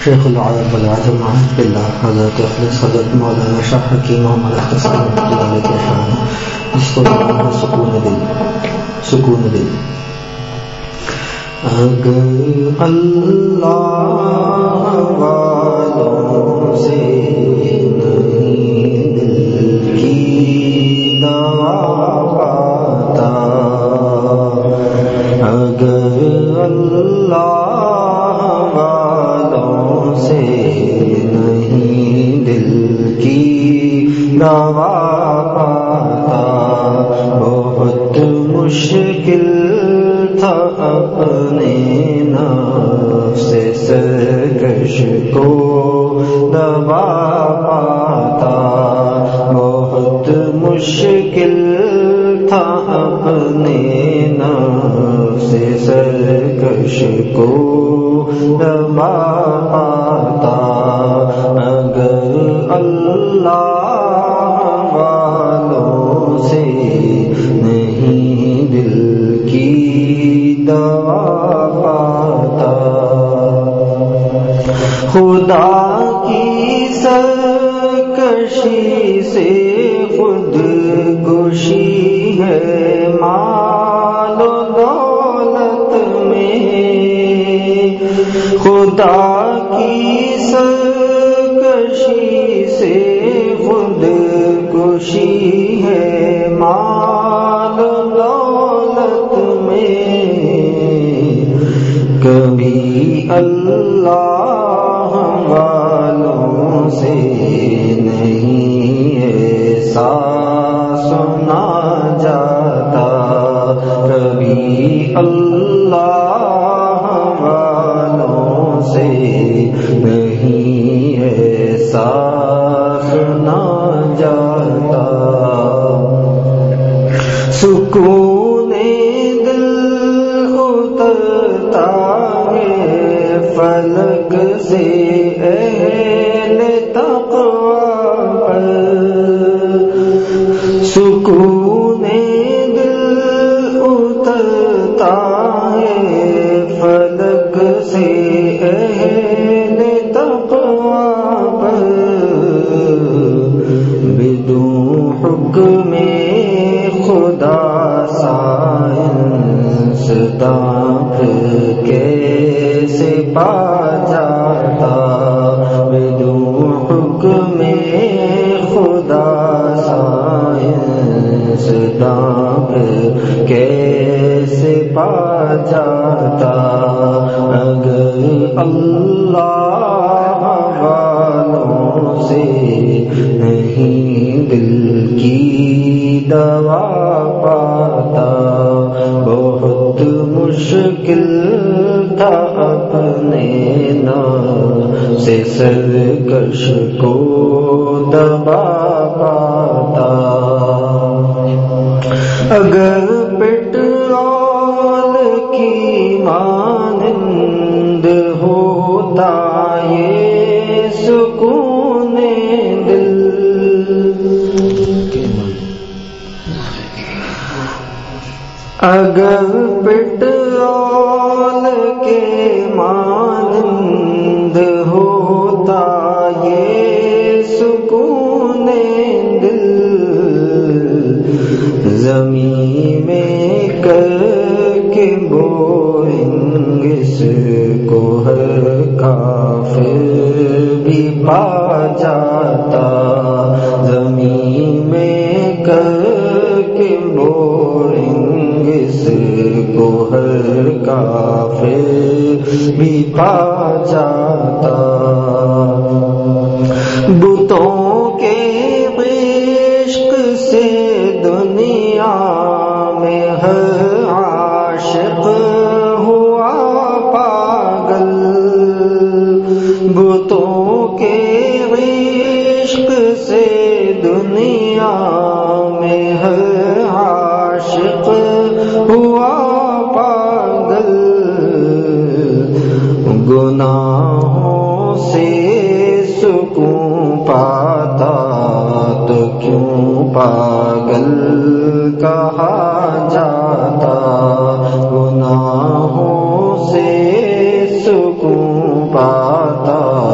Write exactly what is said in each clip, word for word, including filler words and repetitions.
شیخ العرب والعجم عارف باللہ حضرت اخلص حضرت مولانا شاہ حکیم محمد اختصار رحمۃ اللہ علیہ کے شان، جس کو سکون دل سکون دل اگر اللہ والوں سے نہیں دل کی دوا پاتا، اگر اللہ والوں سے نہیں دل کی دوا پاتا، بہت مشکل تھا اپنے نفس سرکش کو دبا پاتا، بہت مشکل تھا اپنے نفس سرکش کو دبا پاتا، اگر اللہ والوں سے نہیں دل کی دوا پاتا، خدا کی سرکشی سے خود کشی ہے مال و دولت میں، خدا کی سرکشی سے خود کشی ہے مال و دولت میں، کبھی اللہ والوں سے نہیں ایسا سنا جاتا، کبھی اللہ والوں سے نہیں ایسا سنا جاتا، سکون دل اترتا ہے فلک سے اہل تقویٰ پر، سکون دل اترتا ہے فلک سے اہل تقویٰ پر، بدون حکم خدا سائنس داں کیسے پا جاتا، بدون حکم خدا سائنس داں کیسے پا جاتا، اگر اللہ والوں سے نہیں دل کی دوا پاتا، بہت مشکل تھا اپنے نفس سے سرکش کو دبا پاتا، اگر پٹرول کی مانند ہوتا یہ سکون دل، اگر پٹرول کے مانند ہوتا یہ سکون دل، زمین میں کر کے بورنگ اس کو ہر کافر بھی پا جاتا، زمین میں کر کے بورنگ اس کو ہر کافر بھی پا جاتا، بتوں کے عشق سے دنیا میں ہر عاشق ہوا پاگل، بتوں کے عشق سے دنیا میں ہر عاشق ہوا پاگل، گناہوں سے سکون پاتا تو کیوں پاگل کہا جاتا، گناہوں سے سکون پاتا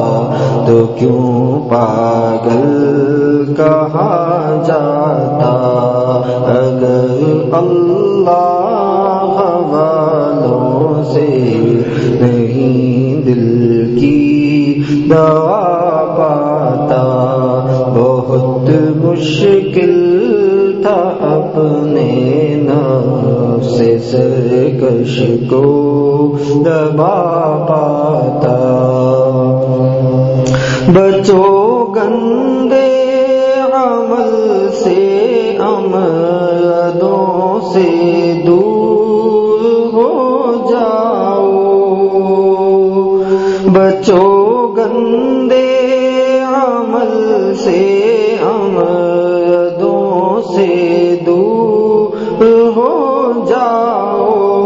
تو کیوں پاگل کہا جاتا، اگر اللہ والوں سے نہیں دل کی دوا پاتا، بہت مشکل تھا اپنے نفس سے سرکش کو دبا پاتا۔ بچو گندے عمل سے، امردوں سے دور ہو جاؤ، بچو گندے عمل سے، امردوں سے دور ہو جاؤ،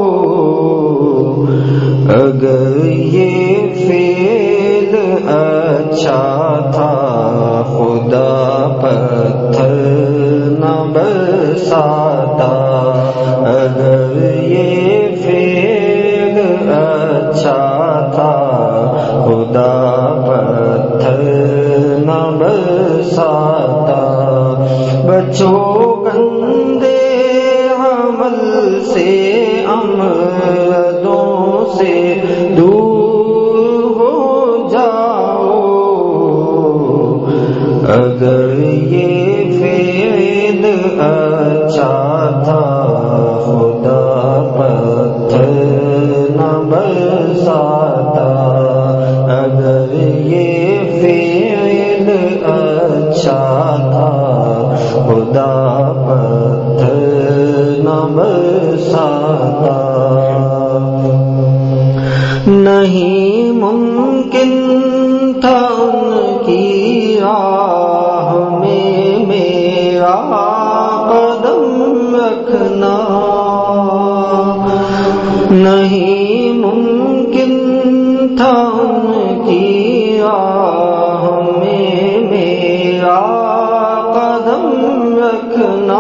اگر یہ فعل اچھا تھا خدا پتھر نہ برساتا، اگر یہ فعل اچھا تھا خدا پتھر نہ برساتا، بچو گندے عمل سے، امردوں سے دور ہو جاؤ، اگر یہ فعل اچھا تھا خدا پتھر نہ برساتا، اگر یہ فعل اچھا تھا خدا پتھر نہ برساتا۔ نہیں ممکن تھا ان کی راہ میں میرا قدم رکھنا، نہیں ممکن تھا ان کی راہ میں میرا قدم رکھنا،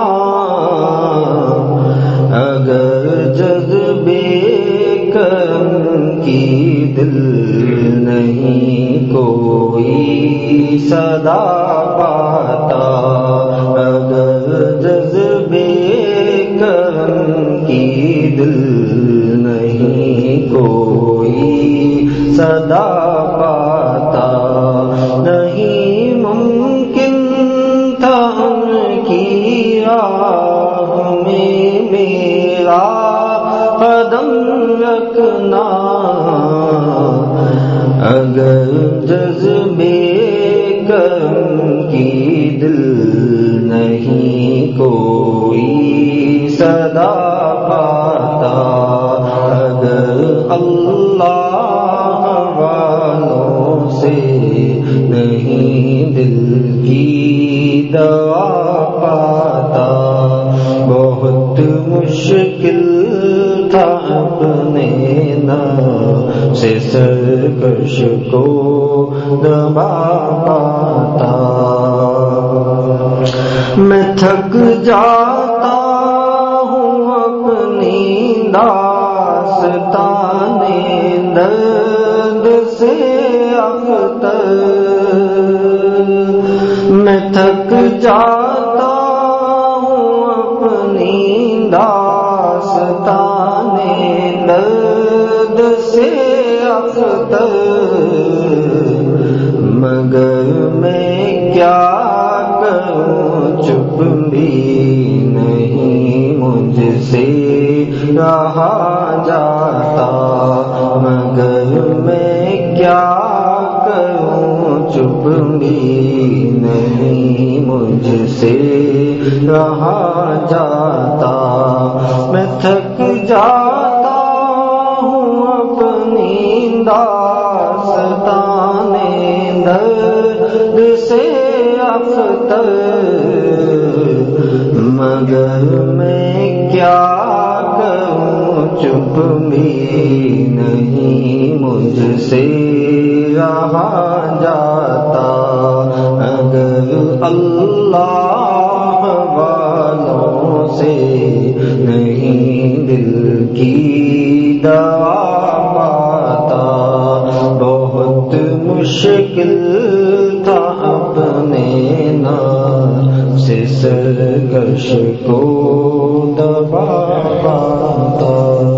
اگر جذبے کرم کی دل نہیں کوئی صدا پاتا، اگر جذبے کرم کی دل نہیں کوئی صدا پاتا، نہیں ممکن تھا ان کی راہ میں میرا قدم رکھنا، اگر جذبے کرم کی دل نہیں کوئی صدا پاتا، اگر اللہ والوں سے نہیں دل کی دوا پاتا، بہت مشکل تھا اپنے نفس سے سرکش کو دبا پاتا۔ میں تھک جاتا ہوں اپنی داستان درد سے اختر، میں تھک جاتا ہوں اپنی داستان درد سے اختر، مگر میں کیا کروں چپ بھی نہیں مجھ سے رہا جاتا، مگر میں کیا کروں چپ بھی نہیں مجھ سے رہا جاتا، میں تھک جاتا ہوں اپنی داستان درد سے اختر، مگر میں کیا کروں چپ بھی نہیں مجھ سے رہا جاتا، اگر اللہ والوں سے نہیں دل کی دوا پاتا، بہت مشکل مشکل تھا اپنے نام سے سرکش کو دبا پاتا.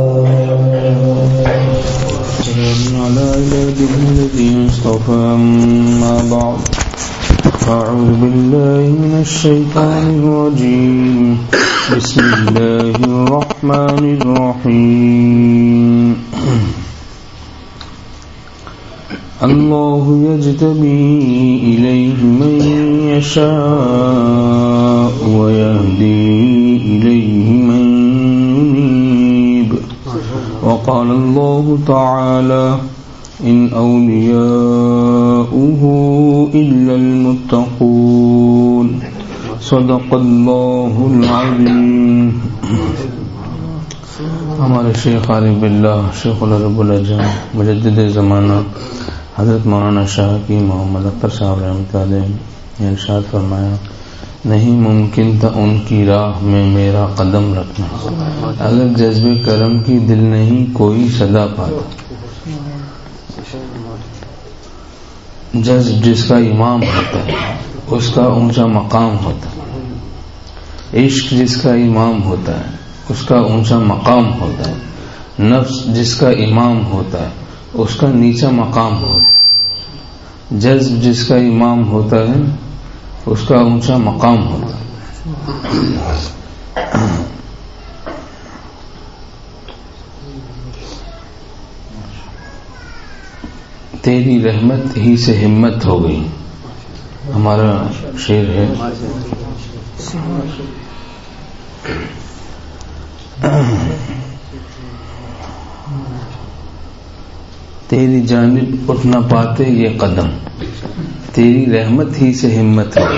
على عباده الذين اصطفى أما بعد فأعوذ بالله من الشيطان الرجيم بسم الله الرحمن الرحيم. الله يجتبي إليه من يشاء ويهدي إليه من ينيب. وقال الله تعالى إن أولياؤه إلا المتقون. صدق الله العظيم. ہمارے شیخ عارف باللہ شیخ الرب الجم مجدد زمانہ حضرت مولانا شاہ کی محمد اختر صاحب رحمۃ اللہ علیہ نے ارشاد فرمایا نہیں ممکن تھا ان کی راہ میں میرا قدم رکھنا اگر جذب کرم کی دل نہیں کوئی صدا پاتا. جذب جس کا امام ہوتا ہے اس کا اونچا مقام ہوتا ہے. عشق جس کا امام ہوتا ہے اس کا اونچا مقام ہوتا ہے. نفس جس کا امام ہوتا ہے اس کا نیچا مقام ہوتا ہے. جذب جس کا امام ہوتا ہے اس کا اونچا مقام ہوتا ہے. تیری رحمت ہی سے ہمت ہو گئی. ہمارا شعر ہے تیری جانب اٹھ نہ پاتے یہ قدم تیری رحمت ہی سے ہمت ہے.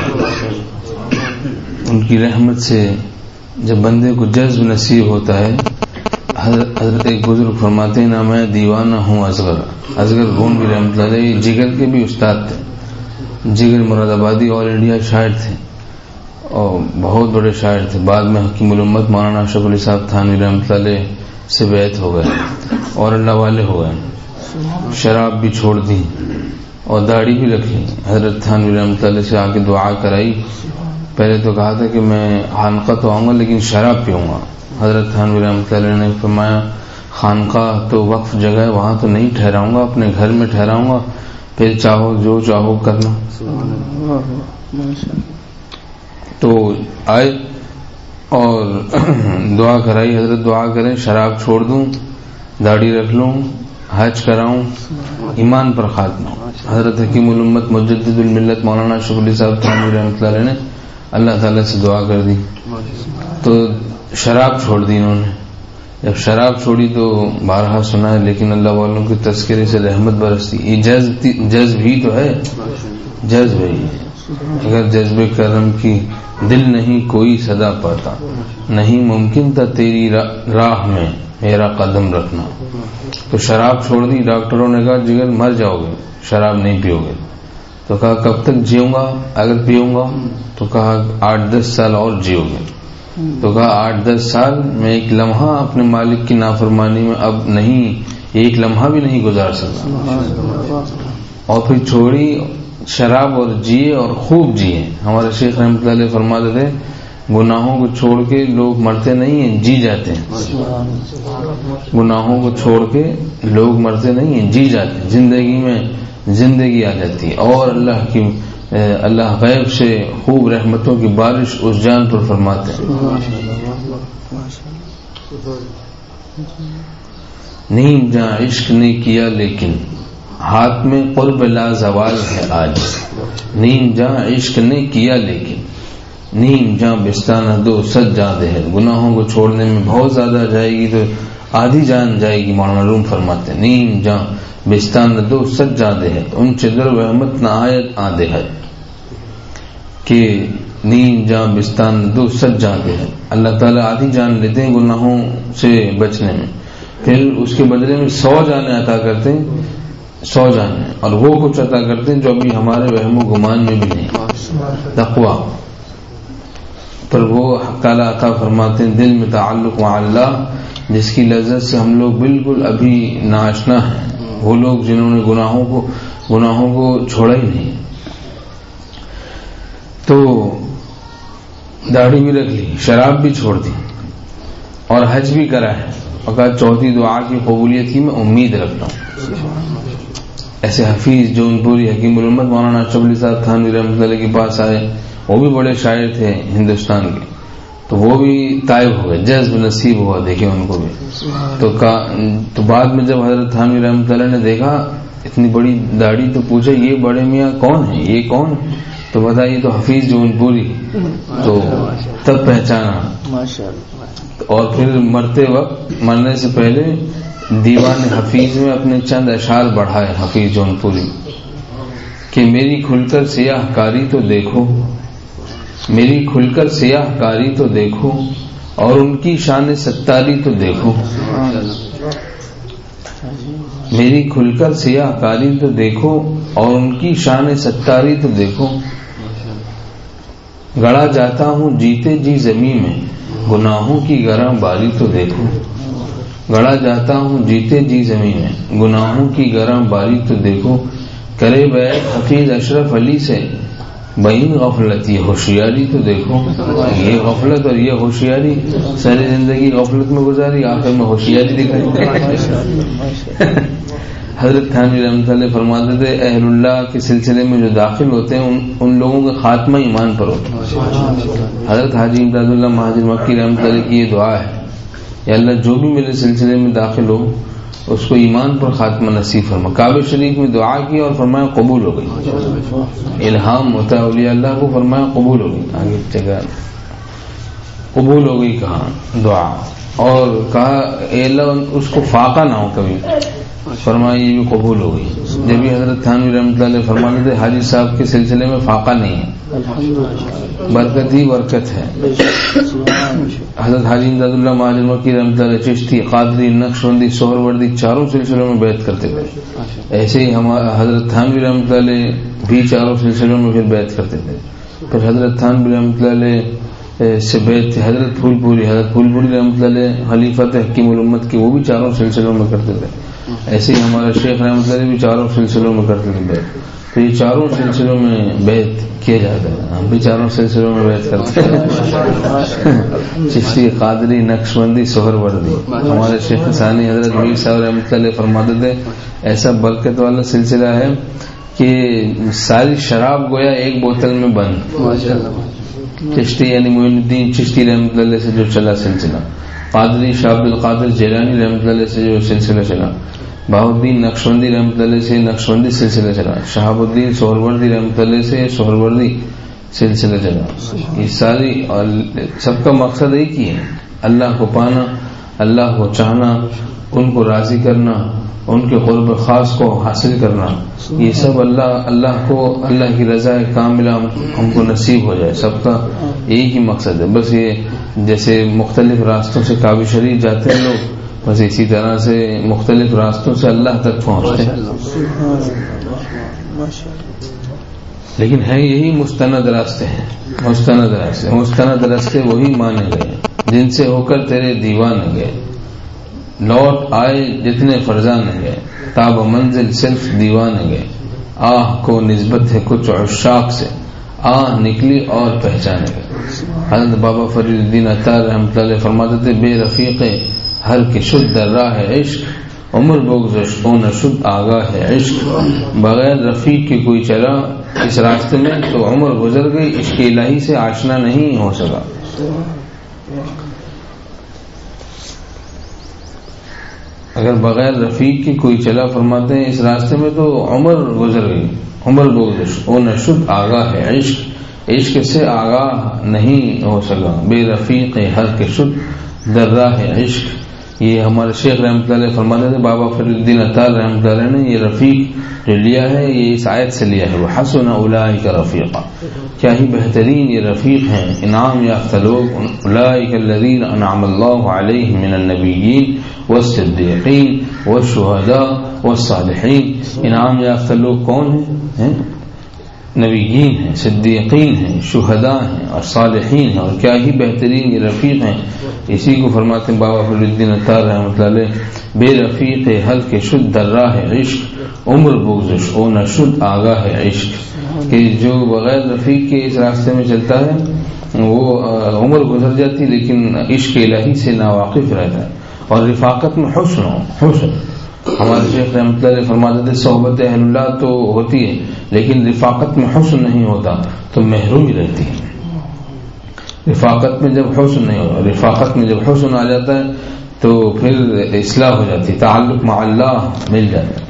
ان کی رحمت سے جب بندے کو جذب نصیب ہوتا ہے. حضرت ایک بزرگ فرماتے ہیں نا میں دیوانہ ہوں اصغر. اصغر گون بھی رحمت اللہ علیہ جگر کے بھی استاد تھے. جگر مراد آبادی آل انڈیا شاعر تھے اور بہت بڑے شاعر تھے. بعد میں حکیم الامت مولانا اشرف علی صاحب تھانوی رحمت اللہ علیہ سے بیعت ہو گئے اور اللہ والے ہو گئے. شراب بھی چھوڑ دی اور داڑھی بھی رکھی. حضرت تھانوی رحمت اللہ سے آ کے دعا کرائی. پہلے تو کہا تھا کہ میں خانقاہ تو آؤں گا لیکن شراب پیوں گا. حضرت تھانوی رحمت اللہ نے فرمایا خانقاہ تو وقف جگہ ہے وہاں تو نہیں ٹھہراؤں گا اپنے گھر میں ٹھہراؤں گا پھر چاہو جو چاہو کرنا. تو آئے اور دعا کرائی. حضرت دعا کریں شراب چھوڑ دوں داڑھی رکھ لوں حج کراؤں ایمان پر خاتمہ. حضرت حکیم الامت مجدد الملت مولانا اشرف علی صاحب تھانوی رحمۃ اللہ علیہ نے اللہ تعالیٰ سے دعا کر دی تو شراب چھوڑ دی انہوں نے. جب شراب چھوڑی تو بارہا سنا ہے لیکن اللہ والوں کے تذکرے سے رحمت برستی. یہ جذب جذب ہی تو ہے. جذب ہی اگر جذب کرم کی دل نہیں کوئی صدا پاتا نہیں ممکن تھا تیری راہ میں میرا قدم رکھنا. تو شراب چھوڑ دی. ڈاکٹروں نے کہا جگر مر جاؤ گے شراب نہیں پیو گے. تو کہا کب تک جیوں گا اگر پیوں گا. تو کہا آٹھ دس سال اور جیو گے. تو کہا آٹھ دس سال میں ایک لمحہ اپنے مالک کی نافرمانی میں اب نہیں ایک لمحہ بھی نہیں گزار سکتا. اور پھر چھوڑی شراب اور جیے اور خوب جیے. ہمارے شیخ رحمۃ اللہ علیہ فرماتے تھے گناہوں کو چھوڑ کے لوگ مرتے نہیں ہیں جی جاتے ہیں. گناہوں کو چھوڑ کے لوگ مرتے نہیں ہیں جی جاتے ہیں. زندگی میں زندگی آ جاتی ہے اور اللہ کی اللہ غیب سے خوب رحمتوں کی بارش اس جان پر فرماتے ہیں. نیم جہاں عشق نے کیا لیکن ہاتھ میں قرب لا زوال ہے آج. نیم جہاں عشق نے کیا لیکن نیم جہاں بستانہ دو سج جان دے ہے. گناہوں کو چھوڑنے میں بہت زیادہ جائے گی تو آدھی جان جائے گی. مولانا روم فرماتے ہیں نیم جہاں بستانہ دو سج جان دے ہے ان چدر وحمت نہ آیت آدھے ہے کہ نیم جہاں بستانہ دو سج جان دے ہے. اللہ تعالیٰ آدھی جان لیتے ہیں گناہوں سے بچنے میں پھر اس کے بدلے میں سو جانیں عطا کرتے ہیں. سو جانیں اور وہ کچھ عطا کرتے ہیں جو ابھی ہمارے وہم و گمان میں بھی نہیں. تقویٰ پر وہ تعالیٰ عطا فرماتے ہیں دل میں تعلق مع اللہ جس کی لذت سے ہم لوگ بالکل ابھی ناشنا ہیں. وہ لوگ جنہوں نے گناہوں کو گناہوں کو چھوڑا ہی نہیں. تو داڑھی بھی رکھ لی, شراب بھی چھوڑ دی, اور حج بھی کرا ہے, اور کہا چوتھی دعا کی قبولیت کی میں امید رکھتا ہوں. ایسے حفیظ جون پوری حکیم الامت مولانا شبلی صاحب تھانوی رحمۃ اللہ کے پاس آئے, وہ بھی بڑے شاعر تھے ہندوستان کے, تو وہ بھی طائب ہو گئے, جذب نصیب ہوا, دیکھے ان کو بھی. تو تو بعد میں جب حضرت تھانوی رحمۃ اللہ نے دیکھا اتنی بڑی داڑھی, تو پوچھا یہ بڑے میاں کون ہے, یہ کون ہے؟ تو بتائیے تو حفیظ جون پوری. تو تب پہچانا. اور پھر مرتے وقت, مرنے سے پہلے دیوان حفیظ میں اپنے چند اشعار بڑھائے حفیظ جون پوری کہ میری کھل کر سیاہ کاری تو دیکھو, میری کھل کر سیاہ کاری تو دیکھو, اور ان کی شان ستاری تو دیکھو. میری کھل کر سیاہ کاری تو دیکھو, اور ان کی شان ستاری تو دیکھو. گڑا جاتا ہوں جیتے جی زمین میں, گناہوں کی گراں باری تو دیکھو. گڑا جاتا ہوں جیتے جی زمین میں, گناہوں کی گراں باری تو دیکھو. کرے بیعت حفیظ اشرف علی سے, بہین غفلت یہ ہوشیاری تو دیکھو. یہ غفلت اور یہ ہوشیاری, ساری زندگی غفلت میں گزاری, آخر میں ہوشیاری دکھائی. حضرت تھانوی رحمۃ اللہ فرماتے تھے اہل اللہ کے سلسلے میں جو داخل ہوتے ہیں ان, ان لوگوں کا خاتمہ ایمان پر ہوتا ہے. حضرت حاجی امداد اللہ مہاجر مکی رحمۃ اللہ کی یہ دعا ہے, یا اللہ جو بھی میرے سلسلے میں داخل ہو اس کو ایمان پر خاتمہ نصیب فرما. کعبہ شریف میں دعا کی اور فرمایا قبول ہو گئی. الہام ہوتا ہے اولیاء اللہ کو, فرمایا قبول ہو گئی. آگے جگہ قبول ہو گئی کہا دعا, اور کہا اے اللہ اس کو فاقہ نہ ہو کبھی, فرمایا یہ بھی قبول ہو گئی. جب بھی حضرت تھانوی رحمۃ اللہ فرماتے تھے حاجی صاحب کے سلسلے میں فاقہ نہیں ہے, برکت ہی برکت ہے. حضرت حاجی امداد اللہ مہاجر مکی رحمۃ اللہ چشتی, قادری, نقشبندی, سہروردی چاروں سلسلوں میں بیعت کرتے تھے. ایسے ہی ہمارا حضرت تھانوی رحمۃ اللہ بھی چاروں سلسلوں میں پھر بیعت کرتے تھے. پھر حضرت تھانوی رحمۃ اللہ سے بیعت تھے حضرت پھول پوری, حضرت پھول پوری رحمۃ اللہ خلیفۃ حکیم الامت کے, وہ بھی چاروں سلسلوں میں کرتے تھے. ایسے ہی ہمارا شیخ رحمۃ اللہ بھی چاروں سلسلوں میں کرتے تھے بیعت. تو یہ چاروں سلسلوں میں بیعت کیا جاتا ہے, ہم بھی چاروں سلسلوں میں بیعت کرتے ہیں. چشتی, قادری, نقشبندی, سہروردی. ہمارے شیخ ثانی حضرت میر صاحب رحمۃ اللہ فرماتے تھے ایسا برکت والا سلسلہ ہے کہ ساری شراب گویا ایک بوتل میں بند. چشتی یعنی معین الدین چشتی رحمۃ اللہ سے جو چلا سلسلہ, قادری شاہ عبد القادر جیلانی رحمۃ اللہ سے جو سلسلہ چلا, بہاؤدین نقشبندی رحمۃ اللہ سے نقشبندی سلسلہ چلا, شہاب الدین سہروردی رحمۃ اللہ سے سہروردی سلسلہ چلا. یہ ساری اور سب کا مقصد ایک ہی ہے, اللہ کو پانا, اللہ کو چاہنا, ان کو راضی کرنا, ان کے قرب خاص کو حاصل کرنا. یہ سب اللہ اللہ کو اللہ کی رضا کاملہ ہم کو نصیب ہو جائے, سب کا ایک ہی مقصد ہے. بس یہ جیسے مختلف راستوں سے کعبہ شریف جاتے ہیں لوگ, بس اسی طرح سے مختلف راستوں سے اللہ تک پہنچتے ہیں. لیکن ہے یہی مستند راستے ہیں, مستند راستے مستند راستے وہی مانے گئے جن سے ہو کر تیرے دیوانے گئے. لوٹ آئے جتنے فرزانے گئے, تاب منزل صرف دیوانے گئے. آہ کو نسبت ہے کچھ عشاق سے, آہ نکلی اور پہچانے گئے. حضرت بابا فرید الدین عطار رحمۃ اللہ فرماتے تھے بے رفیق ہر کے شد در راہ عشق, عمر بگذش او نشد آگاہ ہے عشق. بغیر رفیق کے کوئی چلا اس راستے میں تو عمر گزر گئی, عشق الہی سے آشنا نہیں ہو سکا. اگر بغیر رفیق کی کوئی چلا فرماتے ہیں اس راستے میں تو عمر گزر گئی, عمر بگذش او نشد آگاہ ہے عشق, عشق سے آگاہ نہیں ہو سکا. بے رفیق ہر کے شد در راہ عشق. یہ ہمارے شیخ رحمۃ اللہ فرماتے تھے بابا فرید الدین عطار رحمۃ اللہ نے یہ رفیق جو لیا ہے یہ اس آیت سے لیا ہے, وہ حسن اولئک رفیقا, کیا ہی بہترین یہ رفیق ہیں, انعام یافتہ لوگ. اولئک الذین انعم اللہ علیہم من النبیین والصدیقین والشہداء والصالحین. انعام یافتہ لوگ کون ہیں؟ نبیین ہیں, صدیقین ہیں, شہداء ہیں اور صالحین ہیں, اور کیا ہی بہترین یہ رفیق ہیں. اسی کو فرماتے ہیں بابا فرید الدین عطار رحمۃ اللہ علیہ, بے رفیق حل کے شد در راہ عشق, عمر بگزش او نشد آگاہ ہے عشق، کہ جو بغیر رفیق کے اس راستے میں چلتا ہے وہ عمر گزر جاتی لیکن عشق الہی سے ناواقف رہتا ہے. اور رفاقت میں حسن ہو، حسن ہمارے شیخ رحمۃ اللہ علیہ فرماتے تھے صحبت اہل اللہ تو ہوتی ہے لیکن رفاقت میں حسن نہیں ہوتا تو محرومی رہتی ہے. رفاقت میں جب حسن نہیں ہوتا، رفاقت میں جب حسن آ جاتا ہے تو پھر اصلاح ہو جاتی، تعلق مع اللہ مل جاتا ہے.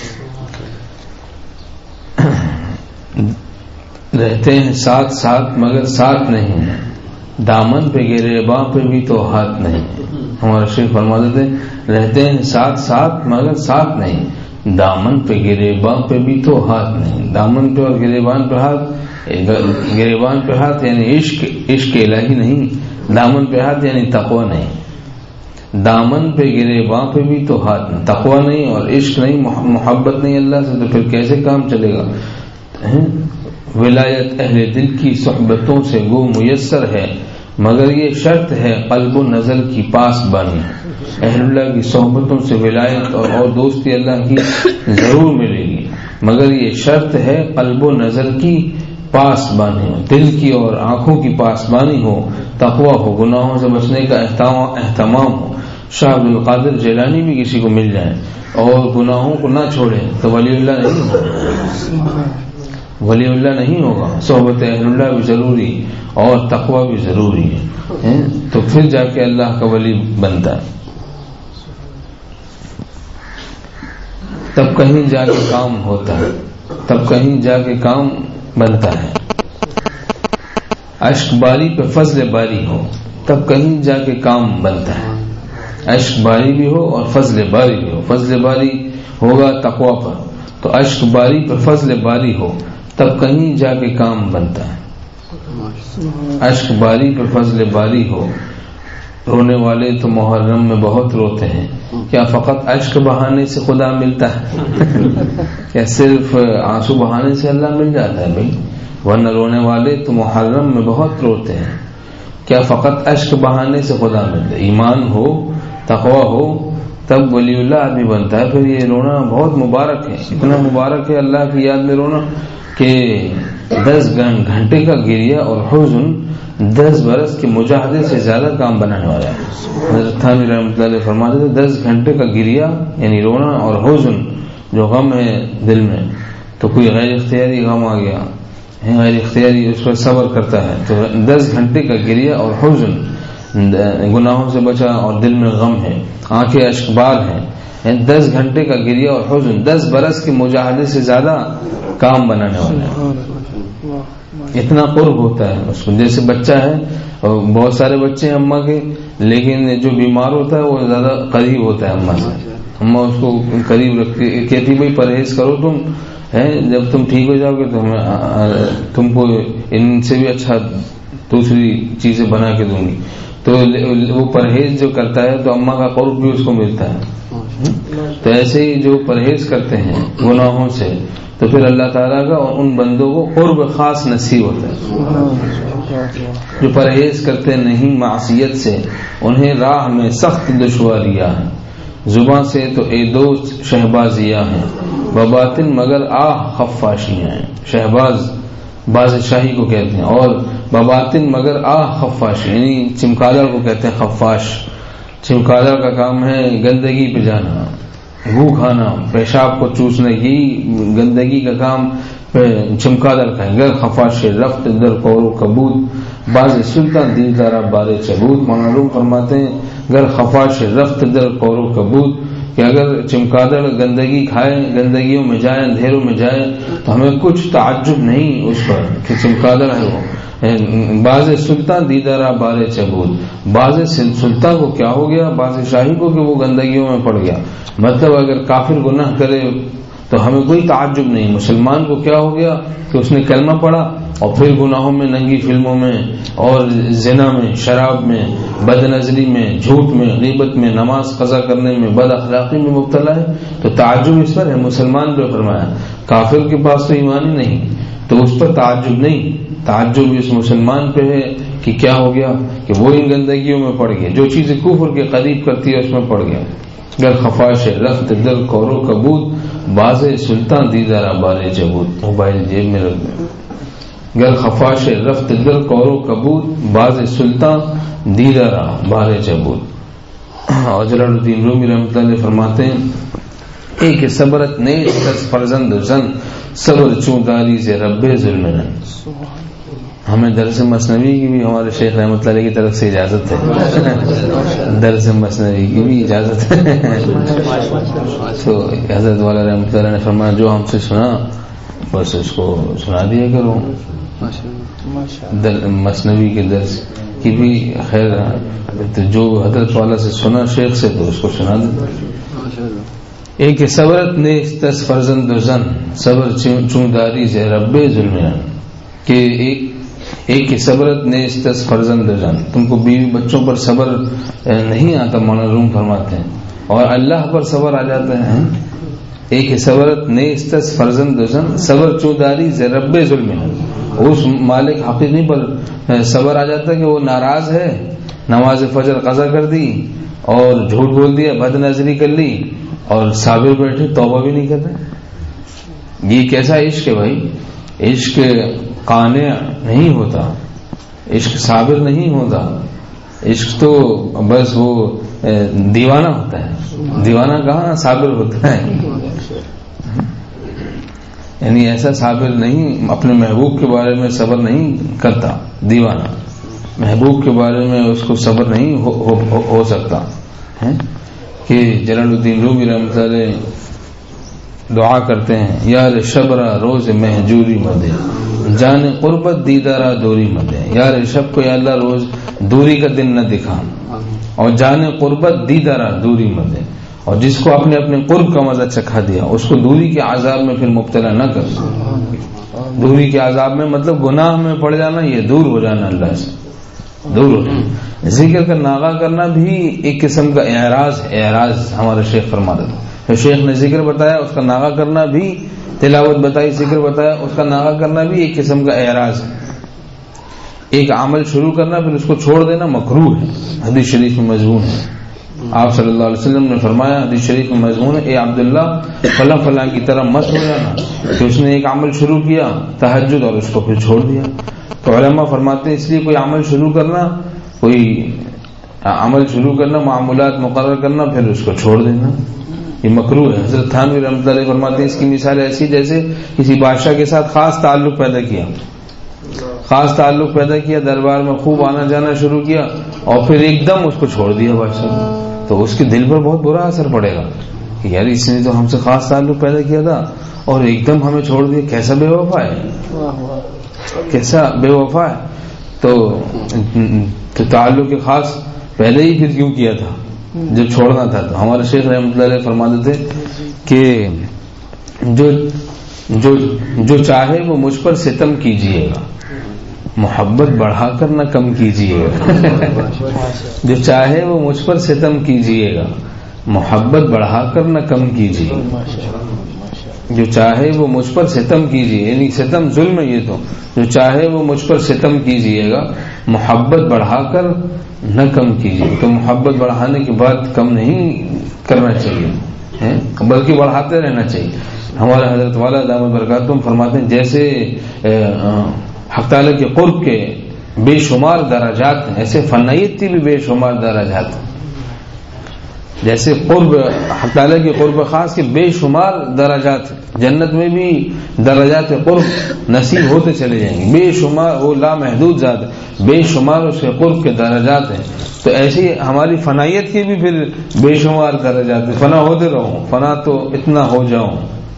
رہتے ہیں ساتھ ساتھ مگر ساتھ نہیں، دامن پہ گرے باں پہ بھی تو ہاتھ نہیں. ہمارے شیخ فرماتے تھے رہتے ہیں ساتھ ساتھ مگر ساتھ نہیں، دامن پہ گریبان پہ بھی تو ہاتھ نہیں. دامن پہ اور گریبان پہ ہاتھ، گریبان پہ ہاتھ یعنی عشق، عشق الہی نہیں. دامن پہ ہاتھ یعنی تقوی نہیں. دامن پہ گریبان پہ بھی تو ہاتھ نہیں، تقوی نہیں اور عشق نہیں، محبت نہیں اللہ سے، تو پھر کیسے کام چلے گا؟ ولایت اہل دل کی صحبتوں سے گو میسر ہے مگر یہ شرط ہے قلب و نظر کی پاس بانی. اہل اللہ کی صحبتوں سے ولایت اور, اور دوستی اللہ کی ضرور ملے گی مگر یہ شرط ہے قلب و نظر کی پاس بانی ہو، دل کی اور آنکھوں کی پاس بانی ہو، تقوی ہو، گناہوں سے بچنے کا اہتمام ہو. شاہ عبد القادر جیلانی بھی کسی کو مل جائیں اور گناہوں کو نہ چھوڑے تو ولی اللہ نہیں ہوگا، ولی اللہ نہیں ہوگا. صحبت اہل اللہ بھی ضروری اور تقوی بھی ضروری ہے تو پھر جا کے اللہ کا ولی بنتا ہے. تب کہیں جا کے کام ہوتا ہے، تب کہیں جا کے کام بنتا ہے. اشک باری پہ فضل باری ہو تب کہیں جا کے کام بنتا ہے. اشک باری بھی ہو اور فضل باری بھی ہو. فضل باری ہوگا تقوی پر تو اشک باری پہ فضل باری ہو تب کہیں جا کے کام بنتا ہے. اشک باری پہ فضل باری ہو. رونے والے تو محرم میں بہت روتے ہیں، کیا فقط اشک بہانے سے خدا ملتا ہے؟ کیا صرف آنسو بہانے سے اللہ مل جاتا ہے بھائی؟ ورنہ رونے والے تو محرم میں بہت روتے ہیں، کیا فقط اشک بہانے سے خدا ملتا ہے؟ ایمان ہو، تقوی ہو تب ولی اللہ آدمی بنتا ہے. پھر یہ رونا بہت مبارک ہے، اتنا مبارک ہے اللہ کی یاد میں رونا کہ دس گھنٹے کا گریہ اور حزن دس برس کے مجاہدے سے زیادہ کام بنانے والا ہے. حضرت تھانوی رحمۃ اللہ علیہ فرماتے تھے دس گھنٹے کا گریہ یعنی رونا اور حزن، جو غم ہے دل میں، تو کوئی غیر اختیاری غم آ گیا، غیر اختیاری اس پر صبر کرتا ہے تو دس گھنٹے کا گریہ اور حزن، گناہوں سے بچا اور دل میں غم ہے، آنکھیں اشکبار ہیں، دس گھنٹے کا گریہ اور حزن دس برس کے مجاہدے سے زیادہ کام بنانے والا ہے. اتنا قرب ہوتا ہے اس کو. جیسے بچہ ہے، بہت سارے بچے ہیں اماں کے، لیکن جو بیمار ہوتا ہے وہ زیادہ قریب ہوتا ہے اماں سے. اماں اس کو قریب رکھتی، کہتی بھائی پرہیز کرو تم، ہے جب تم ٹھیک ہو جاؤ گے تو میں تم کو ان سے بھی اچھا دوسری چیزیں بنا کے دوں گی. تو وہ پرہیز جو کرتا ہے تو اماں کا قرب بھی اس کو ملتا ہے. تو ایسے ہی جو پرہیز کرتے ہیں گناہوں سے تو پھر اللہ تعالیٰ کا اور ان بندوں کو قرب خاص نصیب ہوتا ہے. جو پرہیز کرتے نہیں معصیت سے انہیں راہ میں سخت دشواریاں ہیں، زباں سے تو اے دوست شہبازیاں ہیں، بباطن مگر آہ خفاشیاں ہیں. شہباز باز شاہی کو کہتے ہیں اور بباطن مگر آہ خفاش یعنی چمکادڑ کو کہتے ہیں خفاش. چمکادڑ کا کام ہے گندگی پہ جانا، گو کھانا، پیشاب کو چوسنے کی گندگی کا کام چمکادڑ کا ہے. گر خفاش رفت در قور و کبود باز سلطان دل دارا بارے چبود. معلوم فرماتے ہیں گر خفاش رفت در قور و کبود کہ اگر چمکادڑ گندگی کھائے، گندگیوں میں جائے، اندھیروں میں جائے تو ہمیں کچھ تعجب نہیں اس پر کہ چمکادڑ ہے وہ. باز سلطان دیدارا بارے چبود، باز سلطان کو کیا ہو گیا، باز شاہی کو کہ وہ گندگیوں میں پڑ گیا. مطلب اگر کافر گناہ کرے تو ہمیں کوئی تعجب نہیں. مسلمان کو کیا ہو گیا کہ اس نے کلمہ پڑھا اور پھر گناہوں میں، ننگی فلموں میں اور زنا میں، شراب میں، بد نظری میں، جھوٹ میں، غیبت میں، نماز قضا کرنے میں، بد اخلاقی میں مبتلا ہے تو تعجب اس پر ہے. مسلمان پہ فرمایا، کافر کے پاس تو ایمان ہی نہیں تو اس پر تعجب نہیں. تعجب اس مسلمان پہ ہے کہ کیا ہو گیا کہ وہ ان گندگیوں میں پڑ گیا، جو چیزیں کفر کے قریب کرتی ہے اس میں پڑ گیا. گر خفاش رفت دل قور و کبود باز سلطان دیدارا بارے جبود، موبائل جیب میں رکھ دیں، گر خفاش رفت دل کورو کبود، باز سلطان دیدارا بارے جبود۔ اور جلال الدین رومی رحمۃ اللہ علیہ فرماتے ہیں ایک صبرت نیش کس فرزند زن، صبر چون داری سے رب ظلم نن۔ ہمیں درس مثنوی کی بھی ہمارے شیخ رحمۃ اللہ علیہ کی طرف سے اجازت ہے، درس مثنوی کی بھی اجازت ہے۔ تو حضرت والا رحمۃ اللہ نے فرمایا جو ہم سے سنا بس اس کو سنا دیا کرو، مثنوی کے درس کی بھی خیر جو حضرت والا سے سنا شیخ سے تو اس کو سنا دو۔ ایک صبرت نے تس فرزند زن، صبر چون داری سے رب ظلم کہ ایک ایک صبرت نے تس فرزند زن، تم کو بیوی بچوں پر صبر نہیں آتا، مولانا روم فرماتے ہیں، اور اللہ پر صبر آ جاتا ہے۔ ایک صبرت نے تس فرزند زن، صبر چون داری سے رب ظلم، اس مالک حقیقی پر صبر آ جاتا ہے کہ وہ ناراض ہے، نماز فجر قضا کر دی اور جھوٹ بول دیا، بد نظری کر لی اور صابر بیٹھے توبہ بھی نہیں کر رہے۔ یہ کیسا عشق ہے بھائی؟ عشق قانع نہیں ہوتا، عشق صابر نہیں ہوتا، عشق تو بس وہ دیوانہ ہوتا ہے، دیوانہ کہاں صابر ہوتا ہے؟ یعنی ایسا صابر نہیں، اپنے محبوب کے بارے میں صبر نہیں کرتا، دیوانہ محبوب کے بارے میں اس کو صبر نہیں ہو, ہو, ہو, ہو سکتا ہے کہ جلال الدین رومی رحمۃ اللہ علیہ دعا کرتے ہیں یار شبرا روز مہجوری مدے جان قربت دیدارا دوری مدے، یار شب کو یا اللہ روز دوری کا دن نہ دکھا، اور جان قربت دیدارا دوری مدے، اور جس کو اپنے اپنے قرب کا مزہ چکھا دیا اس کو دوری کے عذاب میں پھر مبتلا نہ کر۔ دوری کے عذاب میں مطلب گناہ میں پڑ جانا، یہ دور ہو جانا اللہ سے، دور ہو جانا۔ ذکر کا ناغا کرنا بھی ایک قسم کا اعراض ہے، اعراض ہمارے شیخ فرماتے تھے۔ تو شیخ نے ذکر بتایا، اس کا ناغا کرنا بھی، تلاوت بتائی، ذکر بتایا، اس کا ناغا کرنا بھی ایک قسم کا اعراض ہے۔ ایک عمل شروع کرنا پھر اس کو چھوڑ دینا مکروہ ہے، حدیث شریف میں مضمون ہے۔ آپ صلی اللہ علیہ وسلم نے فرمایا حدیث شریف میں مضمون ہے، اے عبداللہ فلاں فلاں کی طرح مت ہو جانا کہ اس نے ایک عمل شروع کیا تہجد اور اس کو پھر چھوڑ دیا۔ تو علماء فرماتے ہیں اس لیے کوئی عمل شروع کرنا، کوئی عمل شروع کرنا، معمولات مقرر کرنا پھر اس کو چھوڑ دینا یہ مکروہ ہے۔ حضرت تھانوی رحمۃ اللہ علیہ فرماتے ہیں اس کی مثال ایسی جیسے کسی بادشاہ کے ساتھ خاص تعلق پیدا کیا، خاص تعلق پیدا کیا، دربار میں خوب آنا جانا شروع کیا اور پھر ایک دم اس کو چھوڑ دیا بادشاہ نے، تو اس کے دل پر بہت برا اثر پڑے گا کہ یار اس نے تو ہم سے خاص تعلق پیدا کیا تھا اور ایک دم ہمیں چھوڑ دیا، کیسا بے وفا ہے، کیسا بے وفا ہے۔ تو تو تعلق کے خاص پہلے ہی پھر کیوں کیا تھا جب چھوڑنا تھا؟ تو ہمارے شیخ رحمۃ اللہ علیہ فرماتے تھے کہ جو جو جو چاہے وہ مجھ پر ستم کیجیے گا، محبت بڑھا کر نہ کم کیجیے گا جو چاہے وہ مجھ پر ستم کیجیے گا، محبت بڑھا کر نہ کم کیجیے، جو چاہے وہ مجھ پر ستم کیجیے، یعنی ستم ظلم ہے یہ تو، جو چاہے وہ مجھ پر ستم کیجیے گا، محبت بڑھا کر نہ کم کیجیے۔ تو محبت بڑھانے کے بعد کم نہیں کرنا چاہیے بلکہ بڑھاتے رہنا چاہیے۔ ہمارے حضرت والا دامت برکاتہم فرماتے ہیں جیسے حق تعالیٰ کے قرب کے بے شمار درجات ہیں، ایسے فنائیت کی بھی بے شمار درجات ہیں۔ جیسے قرب حق تعالیٰ کے قرب خاص کے بے شمار درجات ہیں، جنت میں بھی درجات قرب نصیب ہوتے چلے جائیں گے، بے شمار، وہ لامحدود ذات ہے، بے شمار اس کے قرب کے درجات ہیں۔ تو ایسی ہماری فنائیت کی بھی پھر بے شمار درجات ہیں، فنا ہوتے رہوں، فنا تو اتنا ہو جاؤں،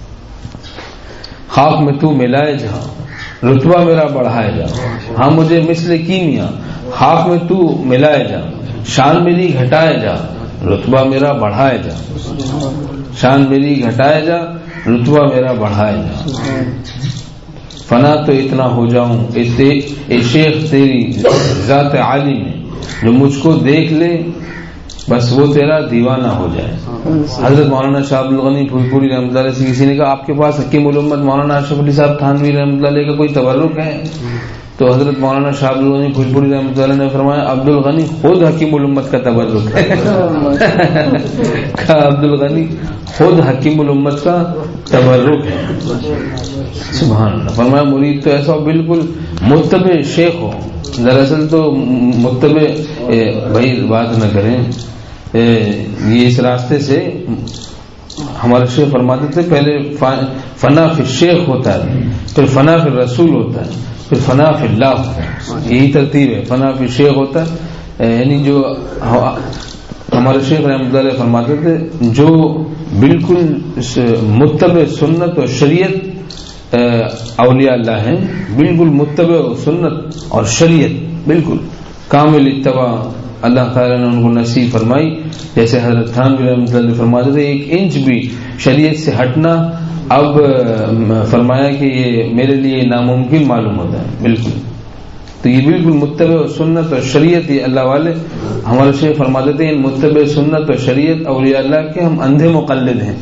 خاک میں تو ملائے جا، رتبہ میرا بڑھائے جا، ہاں مجھے مثل کیمیا، خاک میں تو ملائے جا، شان میری گھٹائے جا، رتبہ میرا بڑھائے جا، شان میری گھٹائے جا، رتبہ میرا بڑھائے جا، فنا تو اتنا ہو جاؤں اے شیخ تیری ذات عالی میں، جو مجھ کو دیکھ لے بس وہ تیرا دیوانہ ہو جائے. حضرت مولانا شاہ عبد الغنی پھول پوری رحمۃ اللہ علیہ سے کسی نے کہا آپ کے پاس حکیم الامت مولانا اشرف علی صاحب تھانوی رحمۃ اللہ علیہ کا کوئی تبرک ہے؟ تو حضرت مولانا شاہ عبد الغنی پھول پوری رحمۃ اللہ علیہ نے فرمایا عبد الغنی خود حکیم الامت کا تبرک ہے. کہا عبد الغنی خود حکیم الامت کا تبرک ہے. سبحان اللہ. فرمایا مرید تو ایسا بالکل متبع شیخ ہو. دراصل تو متبع بھائی بات نہ کریں، یہ اس راستے سے ہمارے شیخ فرماتے تھے پہلے فنا فی الشیخ ہوتا ہے، پھر فنا فی الرسول ہوتا ہے، پھر فنا فی اللہ ہوتا ہے. یہی ترتیب ہے. فنا فی الشیخ ہوتا ہے یعنی جو ہمارے شیخ رحمۃ اللہ علیہ فرماتے تھے جو بالکل متبع سنت اور شریعت اولیاء اللہ ہیں، بالکل متبع سنت اور شریعت بالکل کامل اتباع اللہ تعالیٰ نے ان کو نصیب فرمائی. جیسے حضرت تھانوی رحمۃ اللہ فرماتے تھے ایک انچ بھی شریعت سے ہٹنا اب فرمایا کہ یہ میرے لیے ناممکن معلوم ہوتا ہے بالکل. تو یہ بالکل متبع سنت اور شریعت یہ اللہ والے ہمارے شیخ فرماتے تھے ان متبع سنت اور شریعت اولیاء اللہ کے ہم اندھے مقلد ہیں،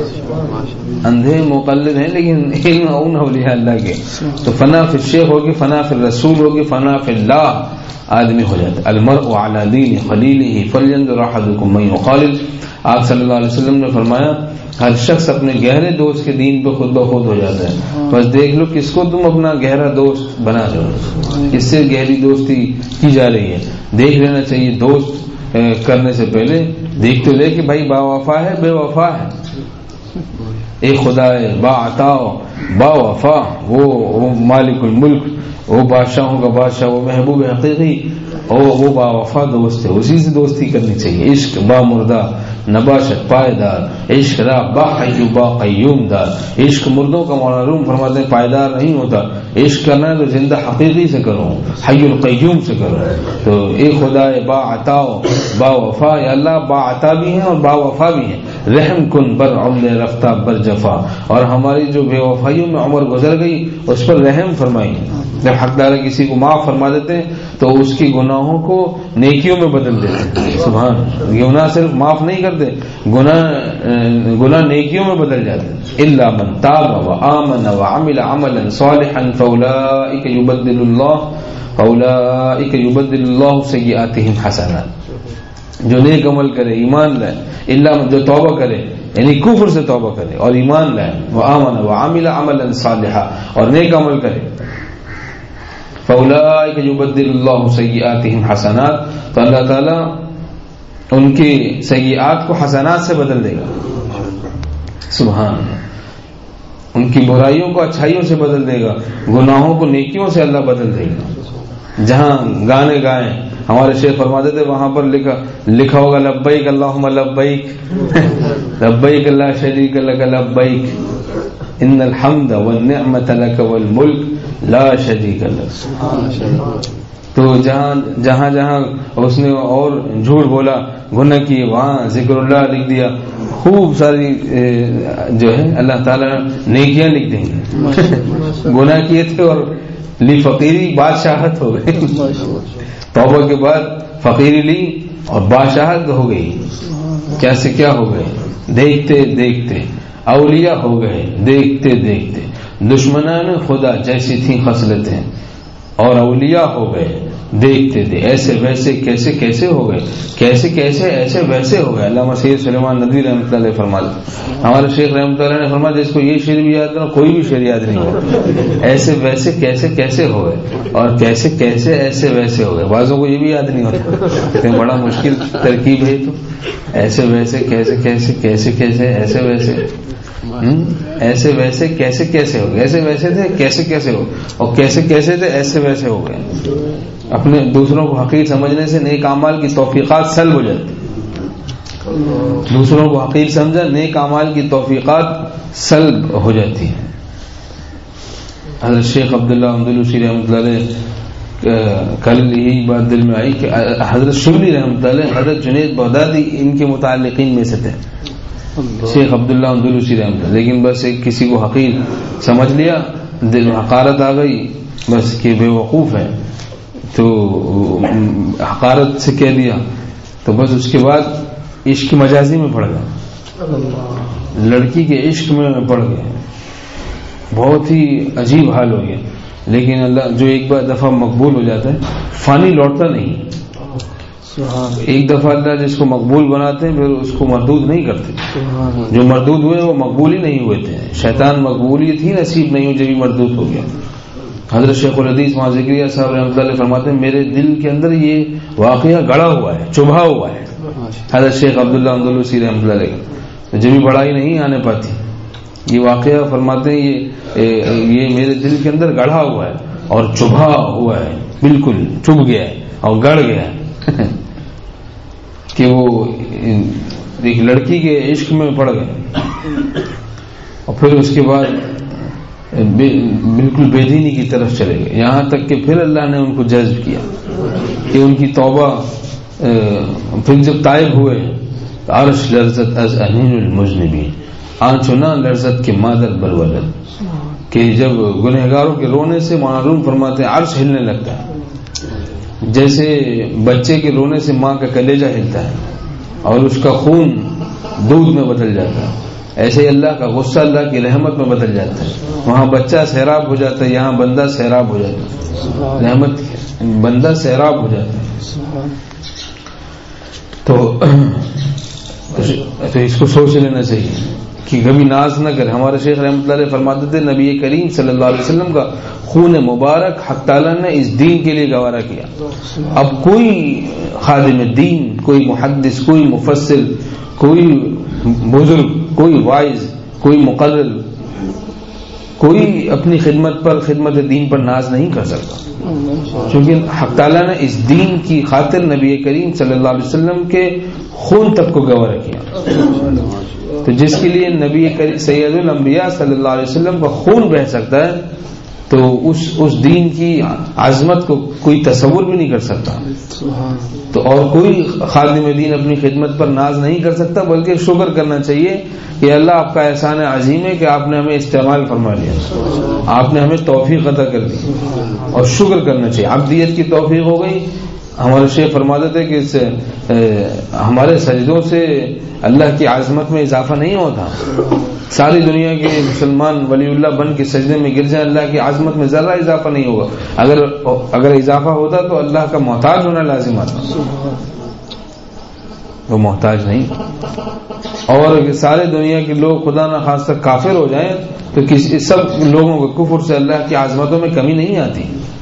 اندھے مقلد ہیں لیکن ان اولیاء اللہ کے. تو فنا فی الشیخ ہوگی، فنا فی الرسول ہوگی، فنا فی اللہ آدمی ہو جاتا ہے. المرء علی دین خلیلہ فلینظر احدکم من یخالل. آپ صلی اللہ علیہ وسلم نے فرمایا ہر شخص اپنے گہرے دوست کے دین پہ خود بخود ہو جاتا ہے. بس دیکھ لو کس کو تم اپنا گہرا دوست بنا رہے ہو، کس سے گہری دوستی کی جا رہی ہے. دیکھ لینا چاہیے دوست کرنے سے پہلے دیکھ تو لے کہ بھائی با وفا ہے بے وفا ہے. ایک خدا ہے با عطا با وفا، وہ مالک الملک، وہ بادشاہوں کا بادشاہ، وہ محبوب حقیقی، وہ با وفا دوست ہے. اسی سے دوستی کرنی چاہیے. عشق با مردہ نباشت پائیدار، عشق را با حی با قیوم دار. عشق مردوں کا مولانا روم فرماتے ہیں پائیدار نہیں ہوتا. عشق کرنا ہے تو زندہ حقیقی سے کرو، حی القیوم سے کرو. تو ایک خدا ہے با عطا با وفا. یا اللہ با عطا بھی ہیں اور با وفا بھی ہیں. رحم کن بر عمر رفتہ بر جفا. اور ہماری جو بے وفائیوں میں عمر گزر گئی اس پر رحم فرمائی. جب حقدار کسی کو معاف فرما دیتے ہیں تو اس کی گناہوں کو نیکیوں میں بدل دیتے ہیں. سبحان. گناہ صرف معاف نہیں کرتے، گناہ گناہ نیکیوں میں بدل جاتے ہیں. الا من تاب وآمن وعمل عملا صالحا فاولئک یبدل اللہ فاولئک یبدل اللہ سیئاتہم حسنات. جو نیک عمل کرے، ایمان لائے، الا جو توبہ کرے یعنی کفر سے توبہ کرے اور ایمان لائے، وآمن وعمل عملا صالحا اور نیک عمل کرے، فاولئک یبدل اللہ سیئاتہم حسنات تو اللہ تعالیٰ ان کی سیئات کو حسنات سے بدل دے گا. سبحان. ان کی برائیوں کو اچھائیوں سے بدل دے گا، گناہوں کو نیکیوں سے اللہ بدل دے گا. جہاں گانے گائیں ہمارے شیخ فرماتے تھے وہاں پر لکھا لکھا ہوگا لبیک اللہم لبیک لبیک لا شریک لک لبیک ان الحمد والنعمت لک والملک لا شریک لک. تو جہاں جہاں جہاں اس نے اور جھوٹ بولا گناہ کی وہاں ذکر اللہ لکھ دیا. خوب ساری جو ہے اللہ تعالیٰ نیکیاں لکھ دیں گے. گناہ کیے تھے اور لی فقیری بادشاہت ہو گئی. توبہ کے بعد فقیری لی اور بادشاہت ہو گئی. کیسے کیا ہو گئے؟ دیکھتے دیکھتے اولیاء ہو گئے. دیکھتے دیکھتے دشمنان خدا جیسی تھیں خصلتیں اور اولیاء ہو گئے. دیکھتے تھے ایسے ویسے کیسے کیسے ہو گئے، کیسے کیسے ایسے ویسے ہو گئے. علامہ سید سلیمان ندوی رحمۃ اللہ علیہ فرماتے ہمارے شیخ رحمۃ اللہ نے فرمایا جس کو یہ شعر بھی یاد کرنا کوئی بھی شعر یاد نہیں ہو. ایسے ویسے کیسے کیسے ہو گئے اور کیسے کیسے ایسے ویسے ہو گئے. بعضوں کو یہ بھی یاد نہیں ہوتا، کہتے ہیں بڑا مشکل ترکیب ہے. تو ایسے ویسے کیسے کیسے کیسے کیسے ایسے ویسے ایسے ویسے کیسے کیسے ہو گئے. ایسے ویسے تھے کیسے کیسے ہو اور کیسے کیسے تھے ایسے ویسے ہو گئے. اپنے دوسروں کو حقیر سمجھنے سے نیک اعمال کی توفیقات سلب ہو جاتی. دوسروں کو حقیر سمجھا نیک اعمال کی توفیقات سلب ہو جاتی ہیں. حضرت شیخ عبداللہ اندلسی رحمۃ اللہ علیہ کل یہی بات دل میں آئی کہ حضرت شبلی رحمۃ اللہ علیہ حضرت جنید بغدادی ان کے متعلقین میں سے تھے. شیخ عبداللہ اندلسی رحمۃ اللہ، لیکن بس ایک کسی کو حقیر سمجھ لیا، دل میں حقارت آ گئی بس کہ بے وقوف ہے تو حقارت سے کہہ دیا. تو بس اس کے بعد عشق مجازی میں پڑ گئے، لڑکی کے عشق میں پڑ گئے، بہت ہی عجیب حال ہو گیا. لیکن اللہ جو ایک بار دفعہ مقبول ہو جاتا ہے فانی لوٹتا نہیں. ایک دفعہ اللہ جس کو مقبول بناتے ہیں پھر اس کو مردود نہیں کرتے. جو مردود ہوئے وہ مقبول ہی نہیں ہوئے تھے. شیطان مقبولیت ہی نصیب نہیں ہو جب ہی مردود ہو گیا. حضرت شیخ الحدیث وہاں ذکریہ صاحب رحمۃ اللہ فرماتے ہیں میرے دل کے اندر یہ واقعہ گڑا ہوا ہے، چبھا ہوا ہے. حضرت شیخ عبداللہ اندلوسی رحمۃ اللہ علیہ جب بھی بڑائی نہیں آنے پاتی، یہ واقعہ فرماتے ہیں یہ یہ میرے دل کے اندر گڑھا ہوا ہے اور چبھا ہوا ہے، بالکل چبھ گیا ہے اور گڑ گیا ہے کہ وہ ایک لڑکی کے عشق میں پڑ گئے اور پھر اس کے بعد بالکل بے دینی کی طرف چلے گئے. یہاں تک کہ پھر اللہ نے ان کو جذب کیا کہ ان کی توبہ پھر جب تائب ہوئے عرش لرزت از انین المذنبین آنچنا لرزت کے مادر برولد، کہ جب گنہگاروں کے رونے سے معلوم فرماتے ہیں عرش ہلنے لگتا ہے، جیسے بچے کے رونے سے ماں کا کلیجہ ہلتا ہے اور اس کا خون دودھ میں بدل جاتا ہے، ایسے ہی اللہ کا غصہ اللہ کی رحمت میں بدل جاتا ہے. وہاں بچہ سیراب ہو جاتا ہے، یہاں بندہ سیراب ہو جاتا ہے، رحمت بندہ سیراب ہو جاتا ہے. تو تو اس کو سوچ لینا چاہیے کہ کبھی ناز نہ کرے. ہمارے شیخ رحمۃ اللہ علیہ فرماتے تھے نبی کریم صلی اللہ علیہ وسلم کا خون مبارک حق تعالیٰ نے اس دین کے لیے گوارا کیا. اب کوئی خادم دین، کوئی محدث، کوئی مفسر، کوئی بزرگ، کوئی وائز، کوئی مقرر، کوئی اپنی خدمت پر خدمت دین پر ناز نہیں کر سکتا، کیونکہ حق تعالیٰ نے اس دین کی خاطر نبی کریم صلی اللہ علیہ وسلم کے خون تک کو گوارا کیا. تو جس کے لیے نبی سید الانبیاء صلی اللہ علیہ وسلم کا خون بہہ سکتا ہے تو اس اس دین کی عظمت کو کوئی تصور بھی نہیں کر سکتا. تو اور کوئی خادم دین اپنی خدمت پر ناز نہیں کر سکتا، بلکہ شکر کرنا چاہیے کہ اللہ آپ کا احسان عظیم ہے کہ آپ نے ہمیں استعمال فرما لیا، آپ نے ہمیں توفیق عطا کر دی، اور شکر کرنا چاہیے. عبدیت کی توفیق ہو گئی. ہمارے شیخ فرماتے تھے کہ ہمارے سجدوں سے اللہ کی عظمت میں اضافہ نہیں ہوتا. ساری دنیا کے مسلمان ولی اللہ بن کے سجدے میں گر جائیں، اللہ کی عظمت میں ذرہ اضافہ نہیں ہوگا. اگر اگر اضافہ ہوتا تو اللہ کا محتاج ہونا لازم آتا، وہ محتاج نہیں. اور سارے دنیا کے لوگ خدا نہ خواستہ کافر ہو جائیں تو کسی سب لوگوں کے کفر سے اللہ کی عظمتوں میں کمی نہیں آتی.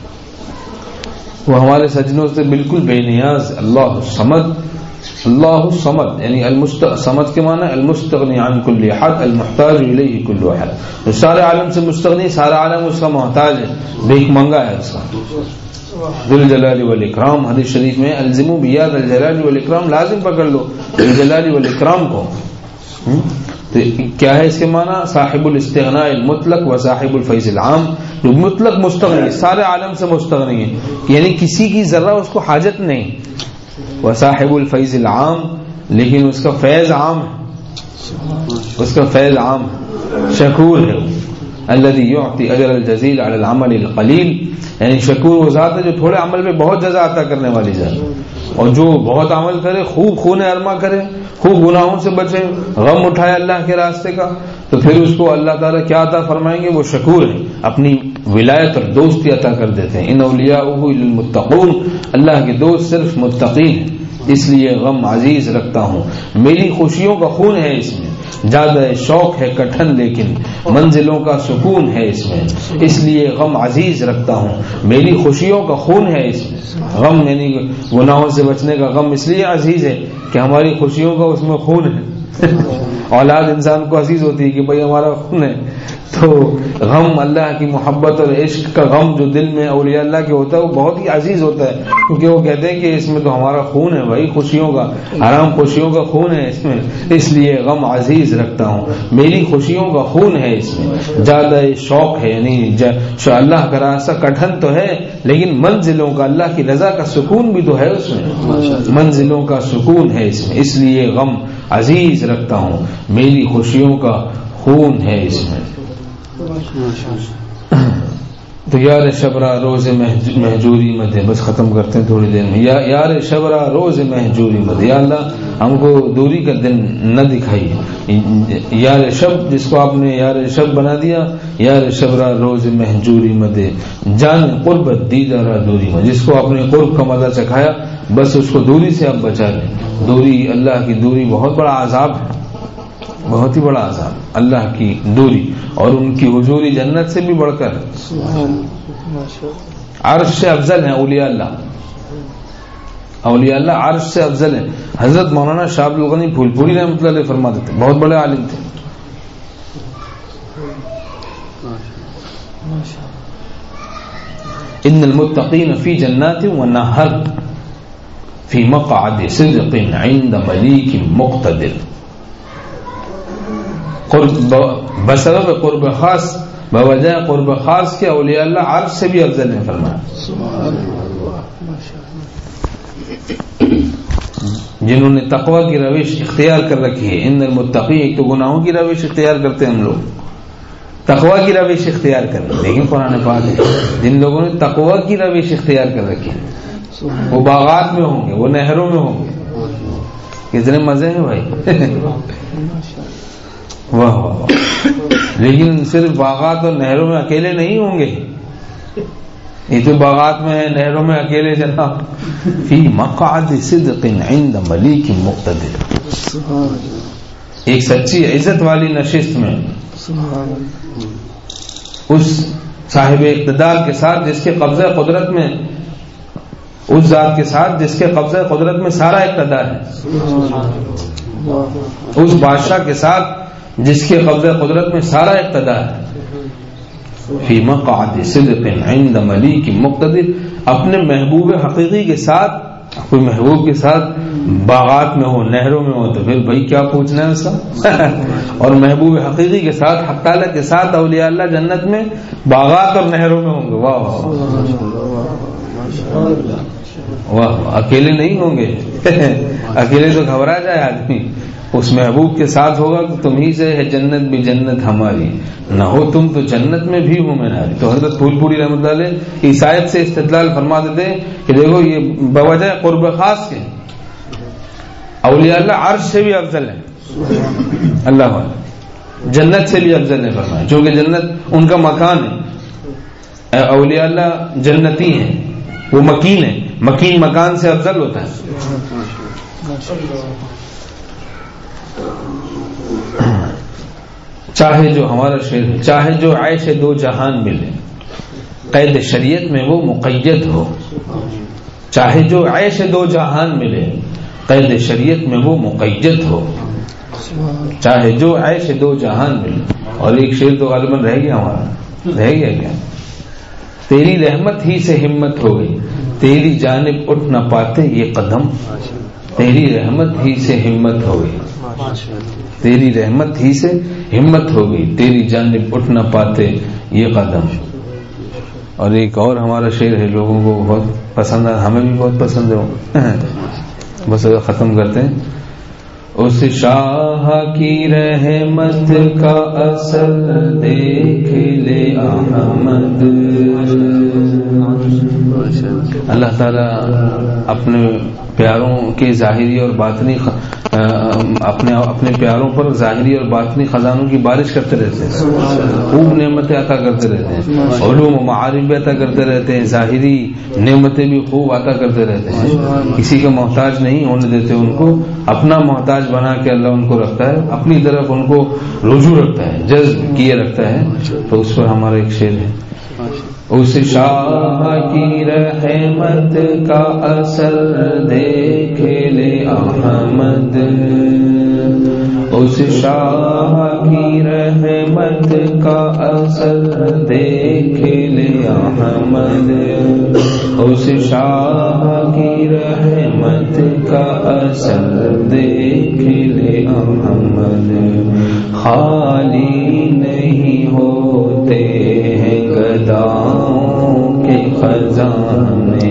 وہ ہمارے سجدوں سے بالکل بے نیاز. اللہ صمد، اللہ صمد یعنی المست صمد کے معنی المستغنی عن کل احد المحتاج الیہ کل احد. سارے عالم سے مستغنی، سارا عالم اس کا محتاج ہے، بھیک منگا ہے اس کا. ذل جلال والاکرام، حدیث شریف میں الزموا بیاد الجلال والاکرام، لازم پکڑ لو الجلال والاکرام کو. تو کیا ہے اس کے معنی؟ صاحب الاستغناء المطلق و صاحب الفیض العام، جو مطلق مستغنی، سارے عالم سے مستغنی ہے، یعنی کسی کی ذرہ اس کو حاجت نہیں. و صاحب الفیض العام، لیکن اس کا فیض عام ہے، اس کا فیض عام ہے. شکور ہے الذی یعطی اجر الجزیل علی العمل القلیل، یعنی شکور وہ ذات ہے جو تھوڑے عمل میں بہت جزا عطا کرنے والی ذات، اور جو بہت عمل کرے، خوب خون ارما کرے، خوب گناہوں سے بچے، غم اٹھائے اللہ کے راستے کا، تو پھر اس کو اللہ تعالیٰ کیا عطا فرمائیں گے؟ وہ شکور ہے، اپنی ولایت اور دوستی عطا کر دیتے ہیں. ان اولیاءہ للمتقون، اللہ کے دوست صرف متقین ہیں. اس لیے غم عزیز رکھتا ہوں، میری خوشیوں کا خون ہے اس میں، زیادہ شوق ہے کٹھن لیکن منزلوں کا سکون ہے اس میں. اس لیے غم عزیز رکھتا ہوں، میری خوشیوں کا خون ہے اس میں. غم یعنی گناہوں سے بچنے کا غم اس لیے عزیز ہے کہ ہماری خوشیوں کا اس میں خون ہے. اولاد انسان کو عزیز ہوتی ہے کہ بھئی ہمارا خون ہے. تو غم اللہ کی محبت اور عشق کا غم جو دل میں اولیاء اللہ کے ہوتا ہے وہ بہت ہی عزیز ہوتا ہے، کیونکہ وہ کہتے ہیں کہ اس میں تو ہمارا خون ہے بھائی، خوشیوں کا، حرام خوشیوں کا خون ہے اس میں. اس لیے غم عزیز رکھتا ہوں، میری خوشیوں کا خون ہے اس میں. زیادہ شوق ہے، یعنی اللہ کا راستہ کٹھن تو ہے لیکن منزلوں کا، اللہ کی رضا کا سکون بھی تو ہے اس میں، منزلوں کا سکون ہے اس میں. اس لیے غم عزیز رکھتا ہوں، میری خوشیوں کا خون ہے اس میں. تو یار شبرا روز مہجوری مدے، بس ختم کرتے ہیں تھوڑی دیر میں. یا یار شبرا روز مہجوری مدے، یا اللہ ہم کو دوری کا دن نہ دکھائیے. یار شب جس کو آپ نے یار شب بنا دیا، یار شبرا روز مہجوری مدے جان قربت دیدارا دوری میں، جس کو آپ نے قرب کا مزہ چکھایا بس اس کو دوری سے آپ بچا لیں. دوری، اللہ کی دوری بہت بڑا عذاب ہے، بہت ہی بڑا عذاب. اللہ کی دوری اور ان کی حضوری جنت سے بھی بڑھ کر عرش سے افضل ہیں. اولیاء اللہ اولیاء اللہ عرش سے افضل ہیں. حضرت مولانا شاہ عبد الغنی پھول پوری رحمۃ اللہ علیہ فرماتے تھے، بہت بڑے عالم تھے. ان المتقین فی جنات ونہر فی مقعد صدق عند ملیک مقتدر. بسبب قرب خاص، بوجہ قرب خاص کے اولیاء اللہ عرش سے بھی افضل نے فرمایا. جنہوں نے تقوی کی روش اختیار کر رکھی ہے. ان المتقین، ایک تو گناہوں کی روش اختیار کرتے ہیں ہم لوگ، تقوی کی روش اختیار کر رہے ہیں. لیکن قرآن پاک ہے جن لوگوں نے تقوی کی روش اختیار کر رکھی ہے وہ باغات میں ہوں گے، وہ نہروں میں ہوں گے. کتنے مزے ہیں بھائی. واہ واہ واہ. لیکن صرف باغات اور نہروں میں اکیلے نہیں ہوں گے. یہ تو باغات میں ہے، نہروں میں اکیلے جناب. فی مقعد صدق عند ملیک مقتدر، ایک سچی عزت والی نشست میں اس صاحب اقتدار کے ساتھ جس کے قبضہ قدرت میں، اس ذات کے ساتھ جس کے قبضہ قدرت میں سارا اقتدار ہے، اس بادشاہ کے ساتھ جس کے قبضہ قدرت میں سارا اقتدار ہے. فی مقعد صدق عند ملیک مقتدر، اپنے محبوب حقیقی کے ساتھ، کوئی محبوب کے ساتھ باغات میں ہو، نہروں میں ہو، تو پھر بھائی کیا پوچھنا ہے اس کا. اور محبوب حقیقی کے ساتھ، حق تعالیٰ کے ساتھ اولیاء اللہ جنت میں باغات اور نہروں میں ہوں گے. واہ واہ. اکیلے نہیں ہوں گے. اکیلے تو گھبرا جائے آدمی. اس محبوب کے ساتھ ہوگا کہ تم ہی سے ہے جنت بھی جنت ہماری، نہ ہو تم تو جنت میں بھی ہوں میں ناری. تو حضرت پھول پوری رحمۃ اللہ علیہ اس آیت سے استدلال فرما دیتے کہ دیکھو یہ بوجہ قرب خاص کے اولیاء اللہ عرش سے بھی افضل ہے، اللہ والے جنت سے بھی افضل ہے فرمایا، چونکہ جنت ان کا مکان ہے. اولیاء اللہ جنتی ہیں، وہ مکین ہے، مکین مکان سے افضل ہوتا ہے. چاہے جو ہمارا شعر ہے، چاہے جو عیش دو جہان ملے، قید شریعت میں وہ مقید ہو. چاہے جو عیش دو جہان ملے، قید شریعت میں وہ مقید ہو. چاہے جو عیش دو جہان ملے. اور ایک شعر تو غالباً رہ گیا ہمارا، رہ گیا کیا؟ تیری رحمت ہی سے ہمت ہو گئی، تیری جانب اٹھ نہ پاتے یہ قدم. تیری رحمت ہی سے ہمت ہو گئی، تیری رحمت ہی سے ہمت ہو گئی، تیری جانب اٹھ نہ پاتے یہ قدم. اور ایک اور ہمارا شعر ہے، لوگوں کو بہت پسند ہے، ہمیں بھی بہت پسند ہے. بس ختم کرتے ہیں. اس شاہ کی رحمت کا اثر دیکھ لے احمد. اللہ تعالیٰ اپنے پیاروں کے ظاہری اور باطنی اپنے اپنے پیاروں پر ظاہری اور باطنی خزانوں کی بارش کرتے رہتے ہیں، خوب نعمتیں عطا کرتے رہتے ہیں، علوم و معارف بھی عطا کرتے رہتے ہیں، ظاہری نعمتیں بھی خوب عطا کرتے رہتے ہیں. کسی کا محتاج نہیں ہونے دیتے، ان کو اپنا محتاج بنا کے اللہ ان کو رکھتا ہے، اپنی طرف ان کو رجوع رکھتا ہے، جذب کیے رکھتا ہے. تو اس پر ہمارا ایک شعر ہے. اس شاہ کی رحمت کا اثر دیکھ لے احمد، اس شاہ کی رحمت کا اثر دیکھ لے احمد، اس شاہ کی رحمت کا اثر دیکھ لے احمد. خالی نہیں ہوتے ہیں گداؤں کے خزانے،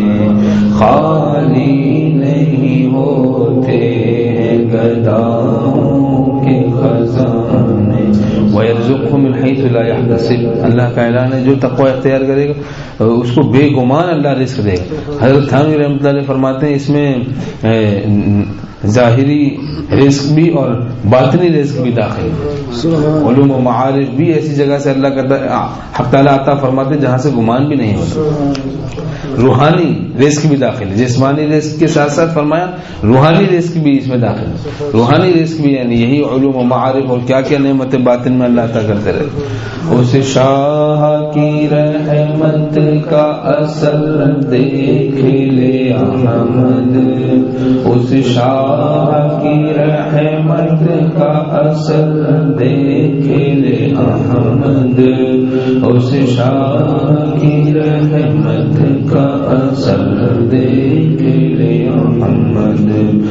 خالی نہیں ہوتے ہیں گداؤں کے خزانے. وَيَرْزُقْهُ مِنْ حَيْثُ لَا يَحْتَسِبُ. اللہ کا اعلان ہے جو تقوی اختیار کرے گا اس کو بے گمان اللہ رزق دے گا. حضرت تھانوی رحمۃ اللہ علیہ فرماتے ہیں اس میں ظاہری رزق بھی اور باطنی رزق بھی داخل ہے. علوم و معارف بھی ایسی جگہ سے اللہ کا حق تعالیٰ عطا فرماتے ہیں جہاں سے گمان بھی نہیں ہوتا. روحانی رزق بھی داخل ہے. جسمانی رزق کے ساتھ ساتھ فرمایا روحانی رزق بھی اس میں داخل ہے. روحانی رزق بھی یعنی یہی علوم و معارف اور کیا کیا نعمت باطن میں اللہ عطا کرتے رہے. اس شاہ کی رحمت کا اثر دیکھ لے احمد, اس شاہ کی رحمت کا اثر دیکھ لے احمد, اس شاہ کی رحمت کا اثر دیکھ لے احمد.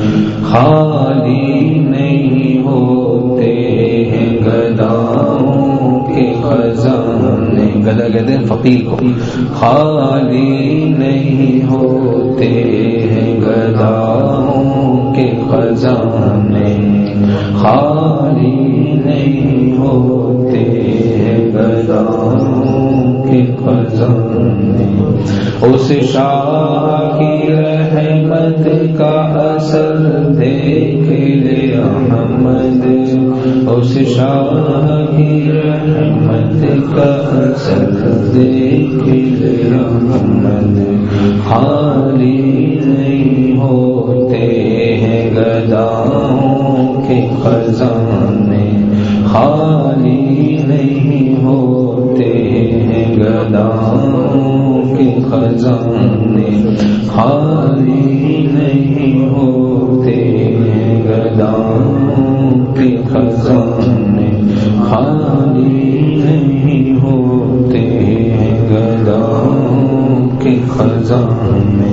خالی نہیں ہوتے ہیں گداؤں کے خزانے, گدا کہتے ہیں فقیر کو, خالی نہیں ہوتے ہیں گداؤں کے خزانے, خالی نہیں ہوتے ہیں گداؤں کے خزانے. اس شاہ کی رحمت کا اثر دیکھ لے احمد, اس شاہ کی رحمت کا اثر دیکھ لے احمد. خالی نہیں ہوتے ہیں گداؤں کے خزانے, خالی نہیں ہوتے ہیں گداؤں کے خزانے, خالی نہیں ہوتے ہیں گداؤں کے خزانے, خالی نہیں ہوتے ہیں گداؤں کے خزانے.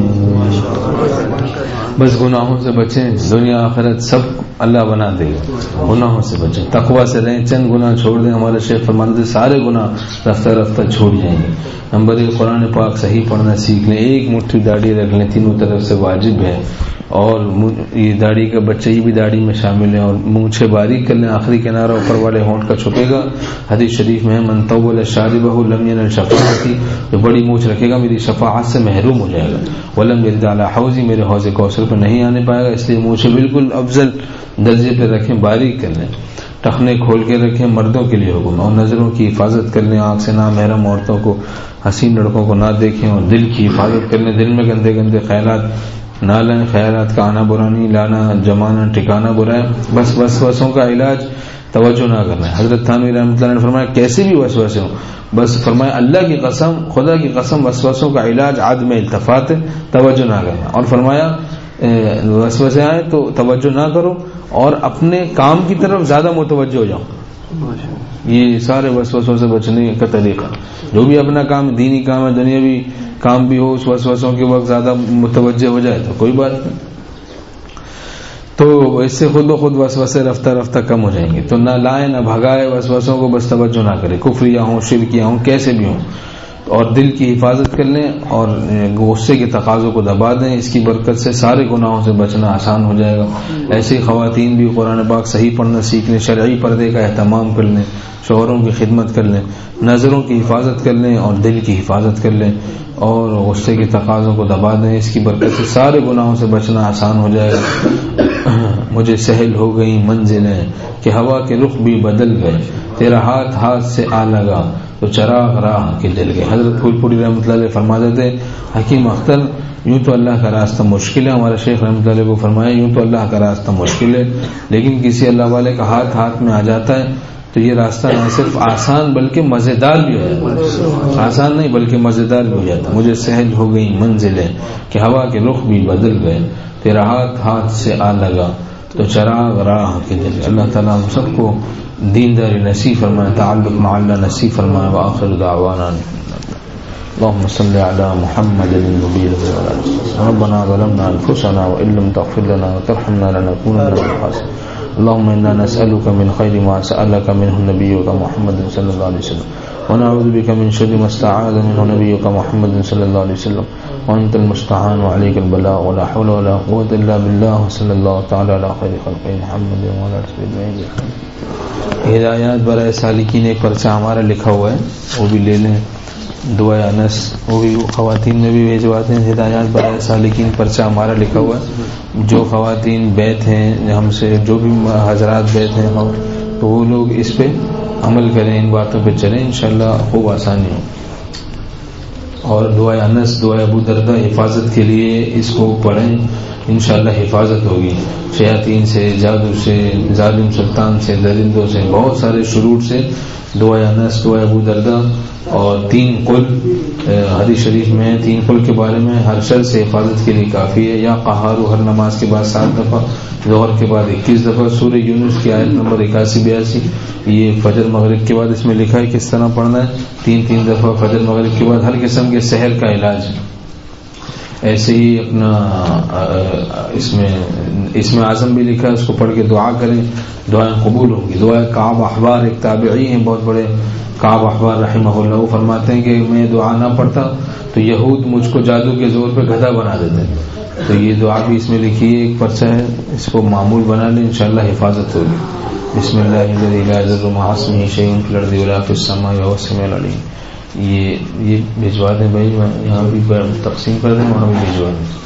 بس گناہوں سے بچیں, دنیا آخرت سب اللہ بنا دے گا. گناہوں سے بچیں, تقوی سے رہیں, چند گناہ چھوڑ دیں. ہمارے شیخ فرماتے سارے گناہ رفتہ رفتہ چھوڑ جائیں گے. نمبر ایک قرآن پاک صحیح پڑھنا سیکھ لیں, ایک مٹھی داڑھی رکھ لیں, تینوں طرف سے واجب ہے. اور یہ داڑھی کا بچہ یہ بھی داڑھی میں شامل ہے. اور مونچھیں باریک کر لیں, آخری کنارہ اوپر والے ہونٹ کا چھپے گا. حدیث شریف میں من طول شاربہ لم ینل شفاعتی, جو بڑی مونچھ رکھے گا میری شفاعت سے محروم ہو جائے گا. ولم یرد علی حوضی, میرے حوض کوثر پہ نہیں آنے پائے گا. اس لیے مونچھیں بالکل افضل درجے پہ رکھیں, باریک کر لیں. ٹخنے کھول کے رکھیں, مردوں کے لیے حکم. اور نظروں کی حفاظت کر لیں, آنکھ سے نامحرم عورتوں کو, حسین لڑکوں کو نہ دیکھیں. اور دل کی حفاظت کر لیں, دل میں گندے گندے خیالات نہ لائیں. خیالات کا آنا برا نہیں, لانا جمانا ٹھکانا برا ہے. بس وسوسوں کا علاج توجہ نہ کرنا ہے. حضرت تھانوی رحمۃ اللہ نے فرمایا کیسے بھی وسوسے ہوں, بس فرمایا اللہ کی قسم, خدا کی قسم, وسوسوں کا علاج عدم التفات, توجہ نہ کرنا. اور فرمایا وسوسے آئے تو توجہ نہ کرو اور اپنے کام کی طرف زیادہ متوجہ ہو جاؤ. یہ سارے وسوسوں سے بچنے کا طریقہ, جو بھی اپنا کام دینی کام ہے, دنیاوی کام بھی ہو, اس وسوسوں کے وقت زیادہ متوجہ ہو جائے تو کوئی بات نہیں. تو اس سے خود بخود وسوسے رفتہ رفتہ کم ہو جائیں گے. تو نہ لائے نہ بھگائے وسوسوں کو, بس توجہ نہ کرے. کفریہ ہوں, شرکیہ ہوں, کیسے بھی ہوں. اور دل کی حفاظت کر لیں اور غصے کے تقاضوں کو دبا دیں. اس کی برکت سے سارے گناہوں سے بچنا آسان ہو جائے گا. ایسی خواتین بھی قرآن پاک صحیح پڑھنا سیکھ لیں, شرعی پردے کا اہتمام کر لیں, شوہروں کی خدمت کر لیں, نظروں کی حفاظت کر لیں اور دل کی حفاظت کر لیں اور غصے کے تقاضوں کو دبا دیں. اس کی برکت سے سارے گناہوں سے بچنا آسان ہو جائے گا. مجھے سہل ہو گئی منزلیں کہ ہوا کے رخ بھی بدل گئے, تیرا ہاتھ ہاتھ سے آ لگا تو چراغ راہ کے جل گئے. حضرت پھول پوری رحمۃ اللہ علیہ فرماتے تھے حکیم اختر, یوں تو اللہ کا راستہ مشکل ہے. ہمارے شیخ رحمۃ اللہ علیہ کو فرمایا یوں تو اللہ کا راستہ مشکل ہے, لیکن کسی اللہ والے کا ہاتھ ہاتھ میں آ جاتا ہے تو یہ راستہ نہ صرف آسان بلکہ مزیدار بھی ہو جاتا ہے. آسان نہیں بلکہ مزیدار بھی ہو جاتا ہے. مجھے سہل ہو گئی منزلیں کہ ہوا کے رخ بھی بدل گئے, تیرا ہاتھ ہاتھ سے آ لگا تو چراغ راہ کے جل گئے. اللہ تعالیٰ ہم سب کو دینداری نصیب فرمائے, تعلق مع اللہ نصیب فرمائے. وآخر دعوانا اللهم صل على محمد النبي الأمي. ربنا ظلمنا أنفسنا وإن لم تغفر لنا وترحمنا لنكونن من الخاسرين. اللهم إنا نسألك من خير ما سألك منه نبيك محمد صلى الله عليه وسلم ونعوذ بك من شر ما استعاذ منه نبيك محمد صلى الله عليه وسلم وأنت المستعان وعليك البلاء ولا حول ولا قوة إلا بالله صلى الله تعالى على خير خلقه محمد وعلى آله وصحبه. ہدایات برائے سالکین ایک پرچہ ہمارا لکھا ہوا ہے, وہ بھی لے لیں. دعائے انس وہ بھی خواتین میں بھی بھیجواتے ہیں. ہدایات برائے سالکین پرچہ ہمارا لکھا ہوا ہے. جو خواتین بیت ہیں ہم سے, جو بھی حضرات بیت ہیں, تو وہ لوگ اس پہ عمل کریں, ان باتوں پہ چلیں, انشاءاللہ خوب آسانی ہو. اور دعائے انس, دعائے ابو دردہ, حفاظت کے لیے اس کو پڑھیں, انشاءاللہ حفاظت ہوگی شیاطین سے, جادو سے, ظالم سلطان سے, درندوں سے, بہت سارے شرور سے. دعائے انس, دعائے ابو دردہ اور تین قل حدیث شریف میں تین قل کے بارے میں ہر شر سے حفاظت کے لیے کافی ہے. یا قہارو ہر نماز کے بعد سات دفعہ, ظہر کے بعد اکیس دفعہ, سورہ یونس کی آیت نمبر اکاسی بیاسی, یہ فجر مغرب کے بعد اس میں لکھا ہے کس طرح پڑھنا ہے, تین تین دفعہ فجر مغرب کے بعد, ہر قسم کے سحر کا علاج. ایسے ہی اپنا اس میں اس میں اعظم بھی لکھا ہے, اس کو پڑھ کے دعا کریں, دعائیں قبول ہوں گی. دعا کعب احبار ایک تابعی ہیں بہت بڑے, کعب احبار رحمہ اللہ, وہ فرماتے ہیں کہ میں دعا نہ پڑھتا تو یہود مجھ کو جادو کے زور پہ گدھا بنا دیتے. تو یہ دعا بھی اس میں لکھی ہے, ایک پرچہ ہے, اس کو معمول بنا لیں, انشاءاللہ حفاظت ہوگی. بسم اللہ الذی لا یضر مع اسمہ شیء فی الارض ولا فی السماء وهو السمیع العلیم. یہ یہ بھجوا دیں بھائی, یہاں بھی تقسیم کر دیں, وہاں بھی بھجوا دیں.